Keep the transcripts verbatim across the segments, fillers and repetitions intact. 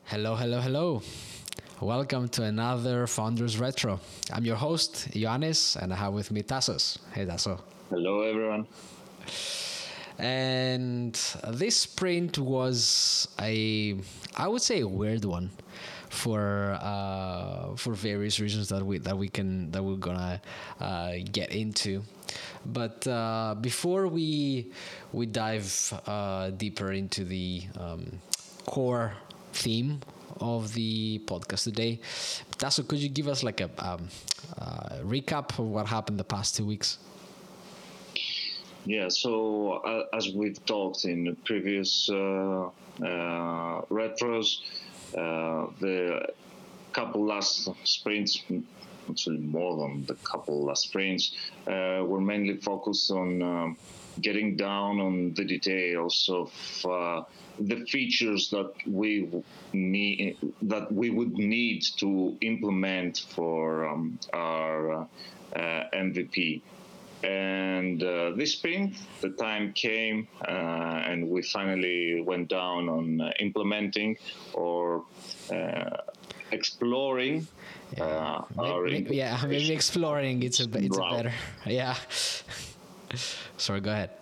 Hello, hello, hello. Welcome to another Founders Retro. I'm your host, Ioannis, and I have with me Tassos. Hey, Tasso. Hello, everyone. And this sprint was a, I would say, a weird one, for uh, for various reasons that we that we can that we're gonna uh, get into. But uh, before we we dive uh, deeper into the um, core theme of the podcast today, Tasso, could you give us like a um, uh, recap of what happened the past two weeks? Yeah, so uh, as we've talked in the previous uh, uh, retros, uh, the couple last sprints, actually more than the couple last sprints, uh, were mainly focused on um, getting down on the details of uh, the features that we need, that we would need to implement for um, our uh, M V P. And uh, this sprint, the time came, uh, and we finally went down on uh, implementing or uh, exploring. Uh, maybe, our maybe, yeah, maybe exploring. It's a it's a better. Yeah. Sorry, go ahead.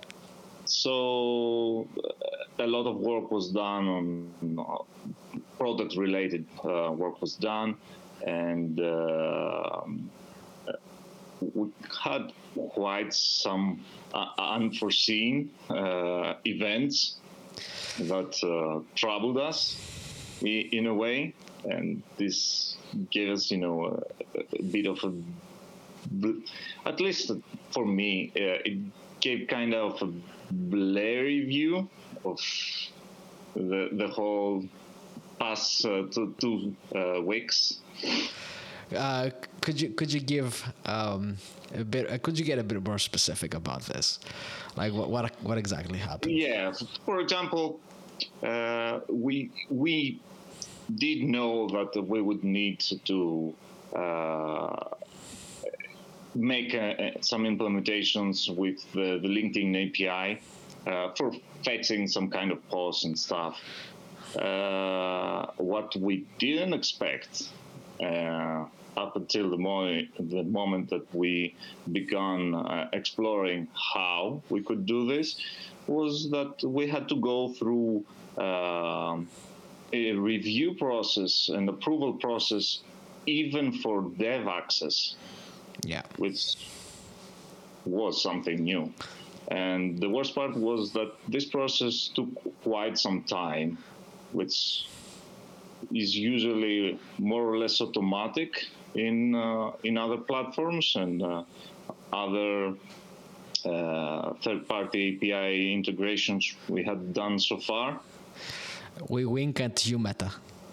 So uh, a lot of work was done on uh, product-related uh, work was done, and uh, we had quite some uh, unforeseen uh, events that uh, troubled us in a way, and this gave us, you know, a, a bit of a, at least for me, uh, it gave kind of a blurry view of the the whole past uh, two, two uh, weeks. Uh, could you could you give um, a bit? Uh, could you get a bit more specific about this? Like what what what exactly happened? Yeah, for example, uh, we we did know that we would need to uh, make uh, some implementations with the, the LinkedIn A P I uh, for fetching some kind of posts and stuff. Uh, what we didn't expect. Uh, up until the, mo- the moment that we began uh, exploring how we could do this, was that we had to go through uh, a review process and approval process, even for dev access. Yeah, which was something new. And the worst part was that this process took quite some time, which is usually more or less automatic in uh, in other platforms and uh, other uh, third-party A P I integrations we had done so far. We wink at you, Meta.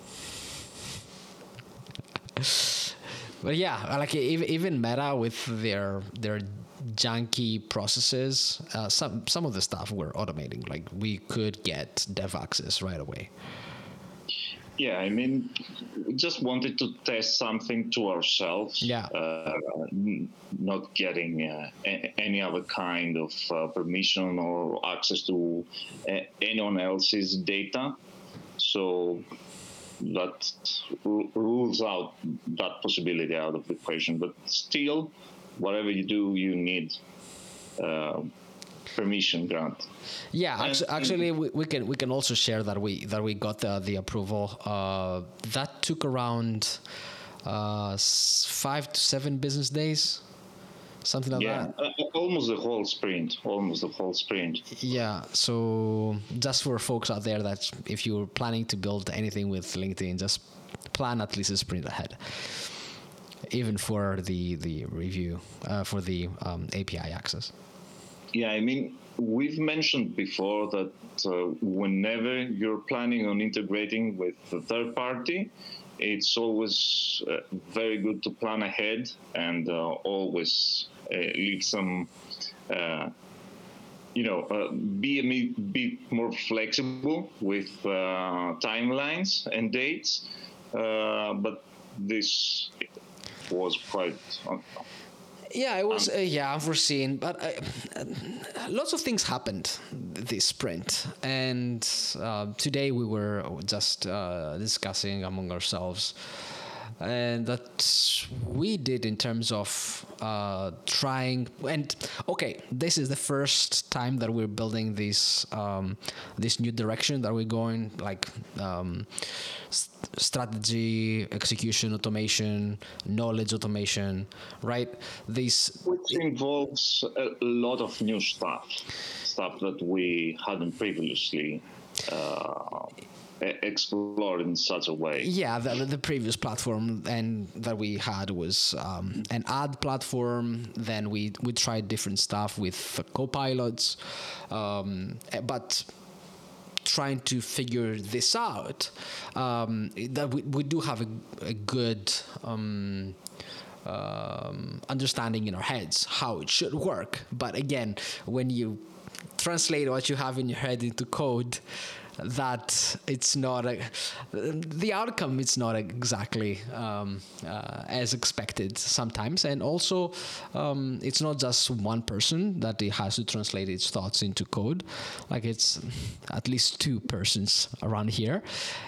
But yeah, like even Meta with their their junky processes, uh, some some of the stuff we're automating. Like we could get dev access right away. Yeah, I mean, we just wanted to test something to ourselves. Yeah. Uh, not getting uh, a- any other kind of uh, permission or access to uh, anyone else's data. So that r- rules out that possibility out of the equation. But still, whatever you do, you need uh, permission grant. Yeah, actually, actually we, we can we can also share that we that we got the the approval. Uh, that took around uh, five to seven business days, something like yeah, that. Uh, almost the whole sprint. Almost the whole sprint. Yeah. So just for folks out there that if you're planning to build anything with LinkedIn, just plan at least a sprint ahead. Even for the the review uh, for the um, A P I access. Yeah, I mean, we've mentioned before that uh, whenever you're planning on integrating with a third party, it's always uh, very good to plan ahead and uh, always uh, leave some, uh, you know, uh, be a bit more flexible with uh, timelines and dates. Uh, but this was quite. Uh, Yeah, it was uh, yeah unforeseen, but uh, lots of things happened this sprint, and uh, today we were just uh, discussing among ourselves, and that we did in terms of uh, trying. And okay, this is the first time that we're building this um, this new direction that we're going, like um, s- strategy, execution, automation, knowledge automation, right? These which involves a lot of new stuff, stuff that we hadn't previously uh, e- explored in such a way. Yeah, the, the previous platform and that we had was um, an ad platform. Then we we tried different stuff with uh, co-pilots, um, eh, but trying to figure this out, um, that we, we do have a, a good um, um, understanding in our heads how it should work. But again, when you translate what you have in your head into code, that it's not a, the outcome is not exactly um, uh, as expected sometimes. And also um, it's not just one person that it has to translate its thoughts into code, like it's at least two persons around here.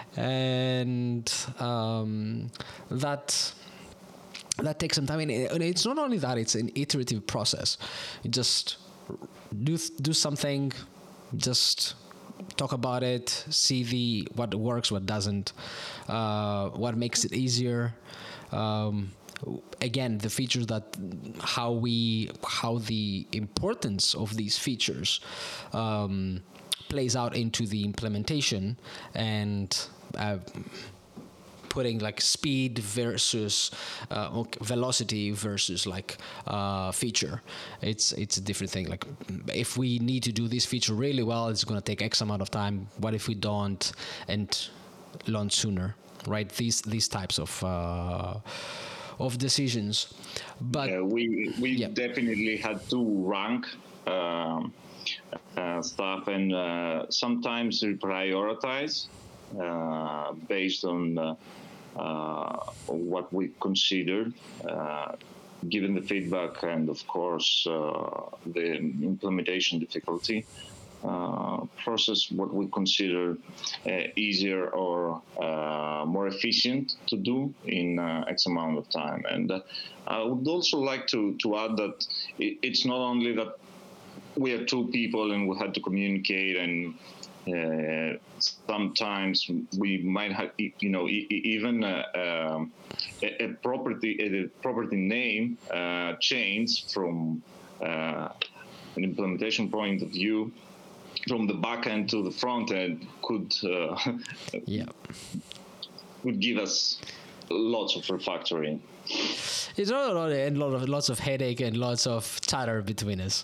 And um, that that takes some time, and it's not only that, it's an iterative process. You just do do something, just talk about it, see the what works, what doesn't, uh, what makes it easier. Um, again, the features that how we how the importance of these features um, plays out into the implementation, and uh, putting like speed versus uh, ok- velocity versus like uh, feature. It's it's a different thing. Like if we need to do this feature really well, it's going to take X amount of time. What if we don't and launch sooner, right? These these types of uh, of decisions. But Yeah, we we yeah. definitely had to rank um, uh, stuff and uh, sometimes reprioritize uh, based on uh, uh, what we considered, uh, given the feedback and of course uh, the implementation difficulty. Uh, process what we consider uh, easier or uh, more efficient to do in uh, X amount of time. And uh, I would also like to, to add that it, it's not only that we are two people and we had to communicate, and uh, sometimes we might have, you know, e- e- even a, um, a, a property a property name uh, change from uh, an implementation point of view, from the back end to the front end, could uh, Yeah. would give us lots of refactoring. It's not a lot, and lot of lots of headache and lots of chatter between us.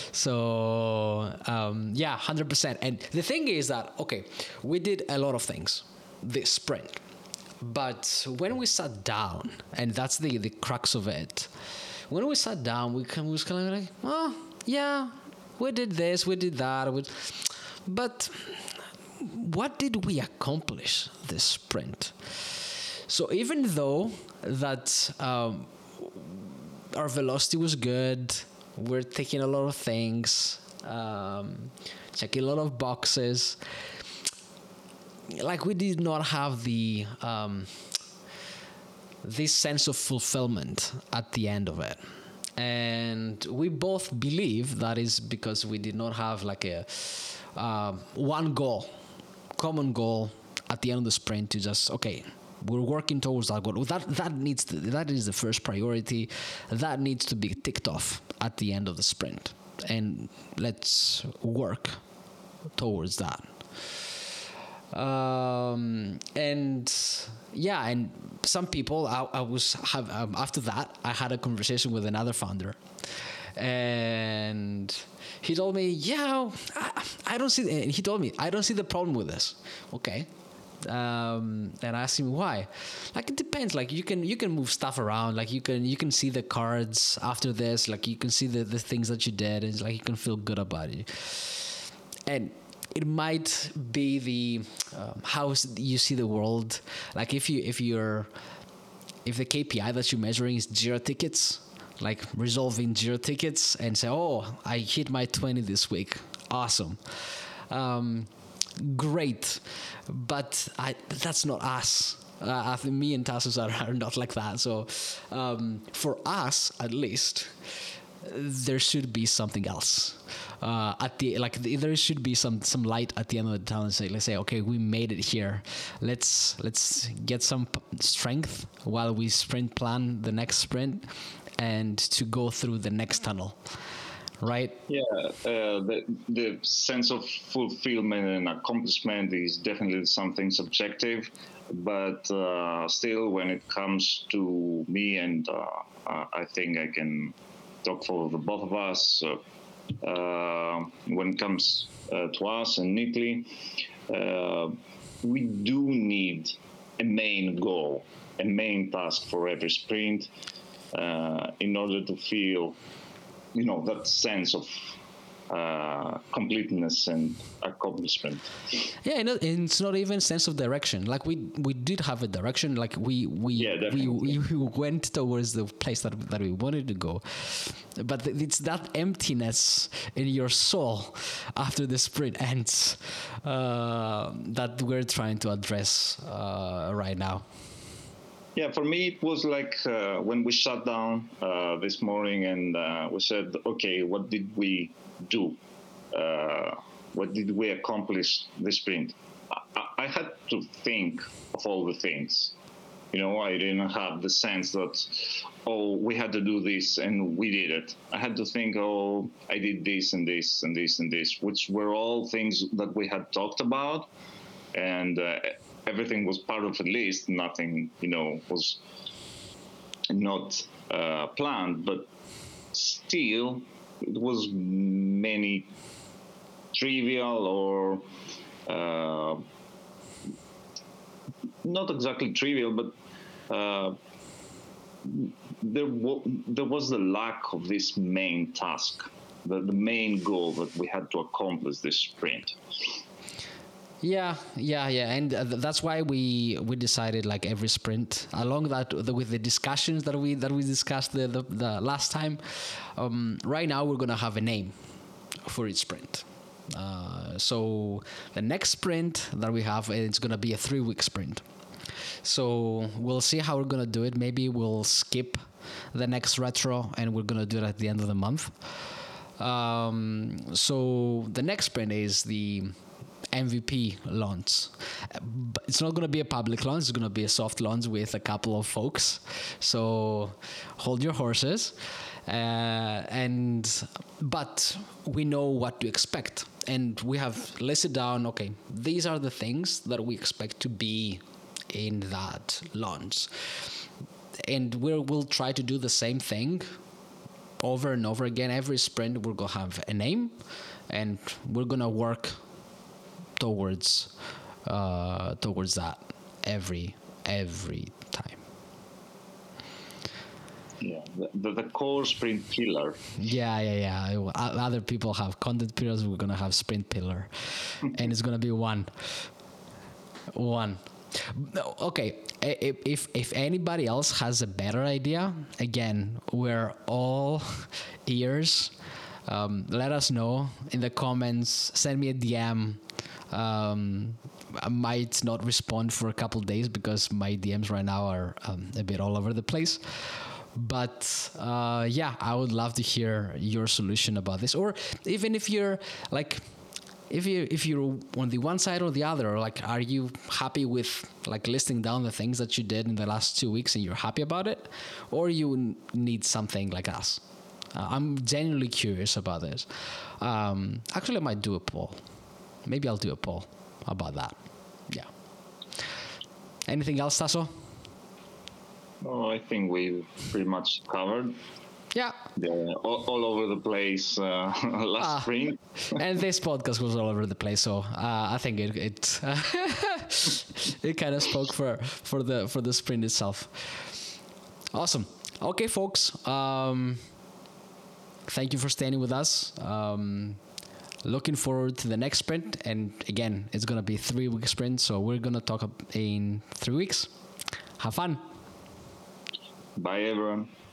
So um, yeah, hundred percent. And the thing is that okay, we did a lot of things this sprint, but when we sat down, and that's the the crux of it. When we sat down, we, can, we was kind of like, oh yeah, we did this, we did that, we, but what did we accomplish this sprint? So even though that um, our velocity was good, we're taking a lot of things, um, checking a lot of boxes, like we did not have the um, this sense of fulfillment at the end of it. And we both believe that is because we did not have like a uh, one goal, common goal at the end of the sprint to just, okay, we're working towards that goal. That that needs to, that is the first priority. That needs to be ticked off at the end of the sprint, and let's work towards that. Um, and yeah, and some people, I, I was have um, after that, I had a conversation with another founder, and he told me, yeah, I, I don't see. And he told me, I don't see the problem with this. Okay. Um, and I asked him why. Like it depends. Like you can you can move stuff around. Like you can you can see the cards after this. Like you can see the, the things that you did. And it's like you can feel good about it. And it might be the um, how you see the world. Like if you if you're if the K P I that you're measuring is Jira tickets, like resolving zero tickets and say, oh, I hit my twenty this week. Awesome. Um, great. But I, that's not us. Uh, I think me and Tassos are, are not like that. So um, for us, at least, there should be something else. Uh, at the like, the, there should be some some light at the end of the tunnel and say, let's say, okay, we made it here. Let's let's get some p- strength while we sprint plan the next sprint, and to go through the next tunnel, right? Yeah, uh, the the sense of fulfillment and accomplishment is definitely something subjective, but uh, still, when it comes to me, and uh, uh, I think I can talk for the both of us. Uh, uh, when it comes uh, to us and Nickly, uh, we do need a main goal, a main task for every sprint, uh, in order to feel, you know, that sense of uh, completeness and accomplishment. Yeah, and it- and it's not even sense of direction. Like we we did have a direction. Like we we Yeah, we, definitely. we went towards the place that that we wanted to go, but it's that emptiness in your soul after the sprint ends uh, that we're trying to address uh, right now. Yeah, for me, it was like uh, when we sat down uh, this morning and uh, we said, okay, what did we do? Uh, what did we accomplish this sprint? I, I had to think of all the things. You know, I didn't have the sense that, oh, we had to do this and we did it. I had to think, oh, I did this and this and this and this, which were all things that we had talked about. And uh, everything was part of a list. Nothing, you know, was not uh, planned, but still, it was many trivial or uh, not exactly trivial, but uh, there, w- there was the lack of this main task, the, the main goal that we had to accomplish this sprint. Yeah, yeah, yeah, and uh, th- that's why we we decided like every sprint along that the, with the discussions that we that we discussed the the, the last time. Um, right now we're gonna have a name for each sprint. Uh, so the next sprint that we have, it's gonna be a three week sprint. So we'll see how we're gonna do it. Maybe we'll skip the next retro and we're gonna do it at the end of the month. Um, so the next sprint is the M V P launch. But it's not going to be a public launch. It's going to be a soft launch with a couple of folks. So hold your horses. Uh, and but we know what to expect, and we have listed down. Okay, these are the things that we expect to be in that launch, and we'll we'll try to do the same thing over and over again. Every sprint, we're gonna have a name, and we're gonna work towards uh, towards that every every time. Yeah, the, the, the core sprint pillar. Yeah, yeah, yeah. O- Other people have content pillars. We're gonna have sprint pillar, and it's gonna be one, one. No, okay. i- If if if anybody else has a better idea, again, we're all ears. Um, let us know in the comments. Send me a D M. Um, I might not respond for a couple days because my D Ms right now are um, a bit all over the place. But uh, yeah, I would love to hear your solution about this, or even if you're like, if you if you're on the one side or the other, like, are you happy with like listing down the things that you did in the last two weeks and you're happy about it, or you n- need something like us? Uh, I'm genuinely curious about this. Um, actually, I might do a poll. Maybe I'll do a poll about that. Yeah. Anything else, Tasso? Oh, I think we pretty much covered. Yeah. Yeah, all, all over the place uh, last Ah. spring. And this podcast was all over the place, so uh, I think it it, it kind of spoke for for the for the sprint itself. Awesome. Okay, folks. Um, thank you for staying with us. Um, looking forward to the next sprint, and again, it's gonna be three week sprint, so we're gonna talk in three weeks. Have fun. Bye, everyone.